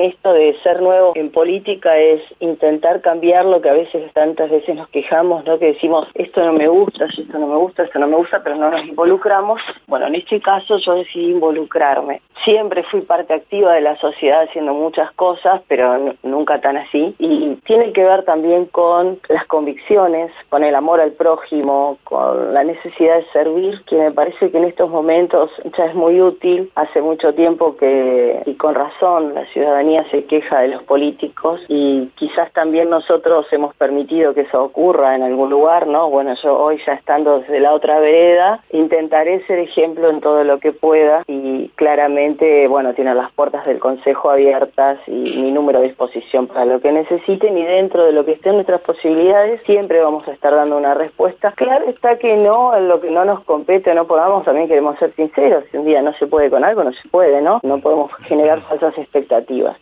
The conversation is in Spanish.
Esto de ser nuevo en política es intentar cambiar lo que a veces, tantas veces nos quejamos, ¿no? Que decimos, esto no me gusta, esto no me gusta, esto no me gusta, pero no nos involucramos. Bueno, en este caso yo decidí involucrarme. Siempre fui parte activa de la sociedad haciendo muchas cosas, pero nunca tan así. Y tiene que ver también con las convicciones, con el amor al prójimo, con la necesidad de servir, que me parece que en estos momentos ya es muy útil. Hace mucho tiempo que, y con razón, la ciudadanía se queja de los políticos y quizás también nosotros hemos permitido que eso ocurra en algún lugar, ¿no? Bueno, yo hoy ya estando desde la otra vereda, intentaré ser ejemplo en todo lo que pueda y claramente, bueno, tienen las puertas del Consejo abiertas y mi número a disposición para lo que necesiten y dentro de lo que esté en nuestras posibilidades siempre vamos a estar dando una respuesta. Claro está que no, en lo que no nos compete o no podamos, también queremos ser sinceros. Si un día no se puede con algo, no se puede, ¿no? No podemos generar falsas expectativas.